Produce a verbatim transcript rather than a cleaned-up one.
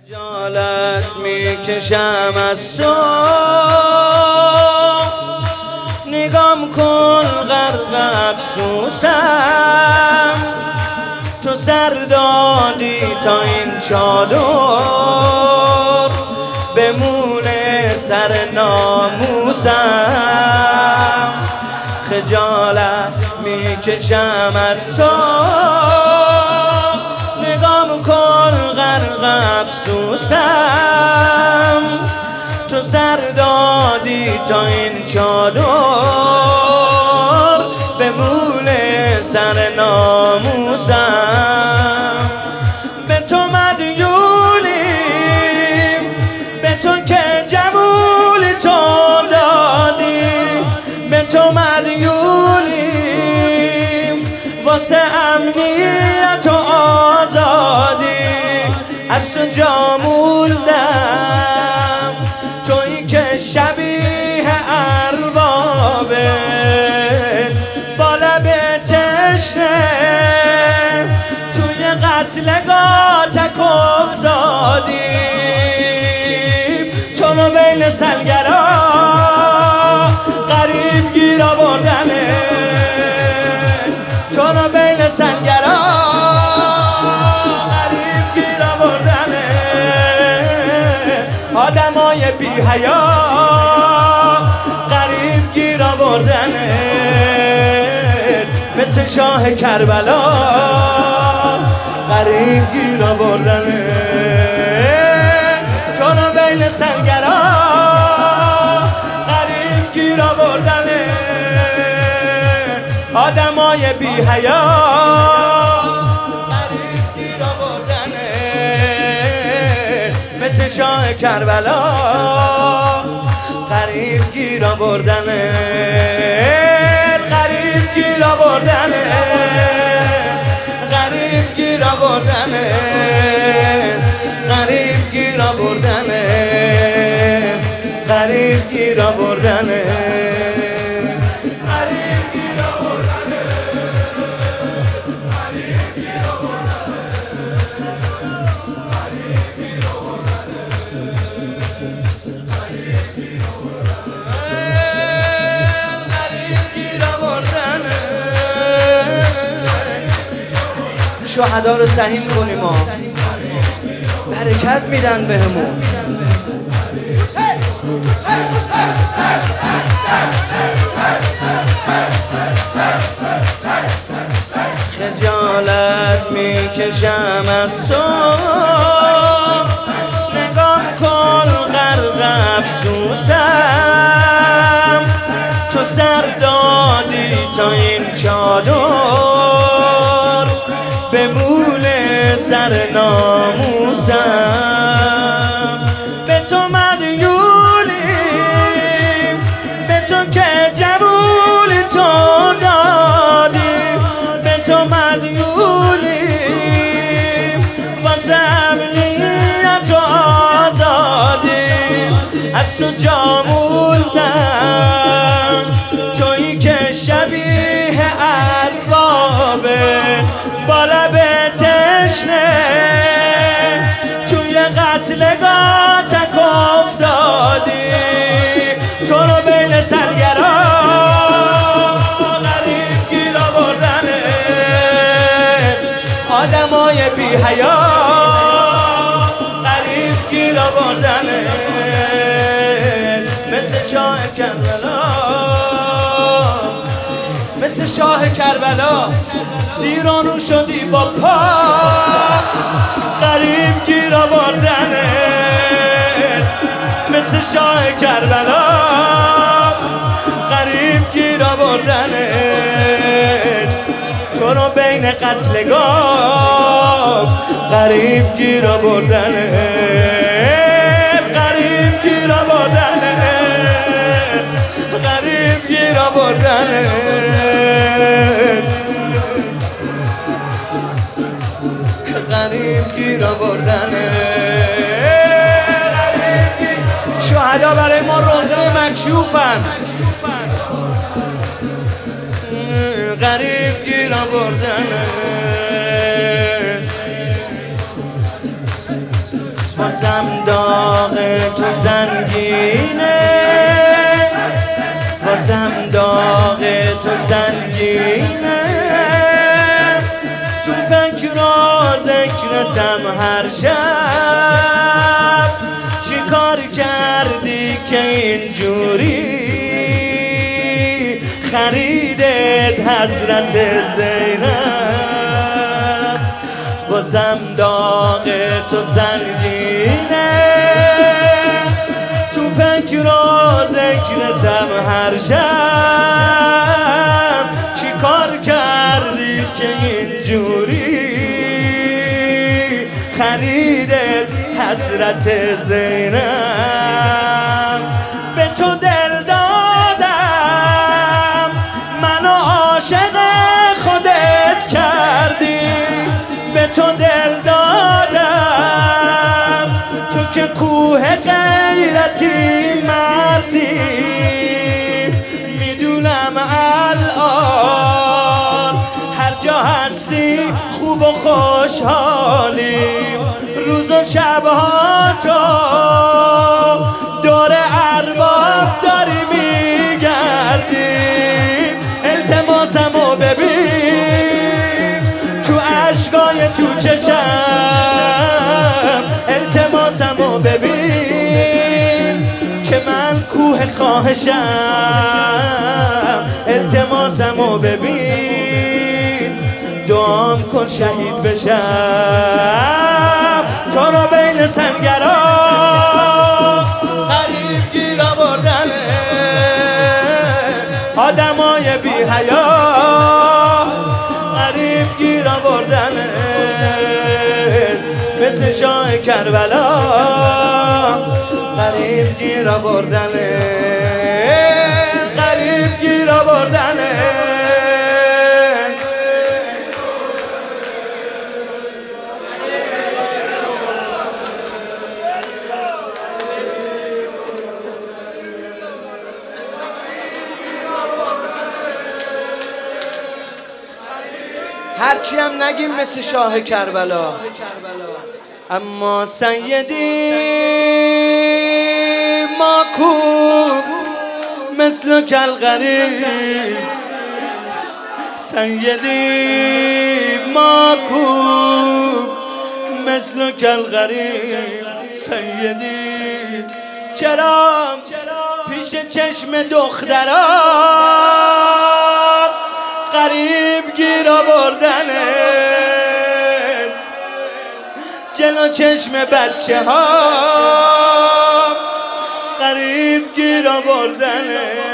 خجالت میکشم از تو، نگام کن غرق افسوسم. تو سر دادی تا این چادر بمونه سر ناموسم. خجالت میکشم از تو، نگام کن غرق افسوسم. تو سر دادی تا این چادر بمونه سر ناموسم. به تو مدیونیم، به تو که جمول تو دادی. به تو مدیونیم واسه امنیت و آزادی. از تو جا موندم، تویی که شبیه اربابه با لب تشنه توی قتلگاه تک افتادیم. تو رو بین سلگرا غریب گیر آوردنه. تو رو بین سلگرا غریب گیر آوردنه. آدمای بی حیا غریب گیر آوردنه. مثل شاه کربلا غریب گیر آوردنه. تو رو بین سنگرا غریب گیر آوردنه. آدمای بی حیا غریب گیر آوردنه. مثل شاه کربلا غریب گیر آوردنه. غریب گیر آوردنه. غریب گیر آوردنه. غریب گیر آوردنه. غریب گیر آوردنه. غریب گیر آوردنه. شهدا رو سهیم کنیم ها، برکت میدن بهمون. خجالت میکشم از تو، نگام کن غرق افسوسم. تو سر دادی تا این چادر بمونه سر ناموسم. به تو مدیونیم، به تو که جمول تو دادی. به تو مدیونیم واسه امنیت و آزادی. از تو جا موندم، تویی که شبیه اربابه با لب تشنه توی قتلگاه تک افتادی. تو رو بین سرگرا غریب گیر آوردنه. آدمای بی حیا غریب گیر آوردنه. مثل شاه کربلا، مثل شاه کربلا زیرانو شدی با پا. غریب گیر آوردنه. مثل شاه کربلا غریب گیر آوردنه. تو رو بین قتلگاه غریب گیر آوردنه. غریب گیر آوردنه. غریب گیر آوردنه. غریب گیر آوردنه. شهدا برای ما روزه مکشوفن. غریب گیر آوردنه. بازم داغ تو زنگینه، بازم داغ تو زنگینه. تو فکر و ذکرتم هر شب، چی کار کردی که اینجوری خریدت حضرت زینب؟ بازم داغ تو زنگینه، تو فکر و ذکرتم هر شب، چی کار کردی که اینجوری خریدت حضرت زینب؟ به تو دل دادم، منو عاشق خودت کردی، به تو دل دادم، تو که کوه غیرتی مردی. میدونم الان هر جا هستی خوب و خوشحالی، روز و شبها تو دور ارباب داری میگردی. التماسمو ببین تو عشقای تو چشم، التماسمو ببین که من کوه خواهشم. التماسمو ببین دعام کن شهید بشم، تو رو بین سنگرا غریب گیر آوردنه. آدمای بی حیا غریب گیر آوردنه، مثل شاه کربلا غریب گیر آوردنه، غریب گیر آوردنه. هرچی هم نگیم مثل شاه کربلا، اما سیدی ماکوب مثل کالغریب، سیدی ماکوب مثل کالغریب. سیدی چرا پیش چشم دختران غریب گیر آوردنه، جلو چشم بچه ها غریب گیر آوردنه.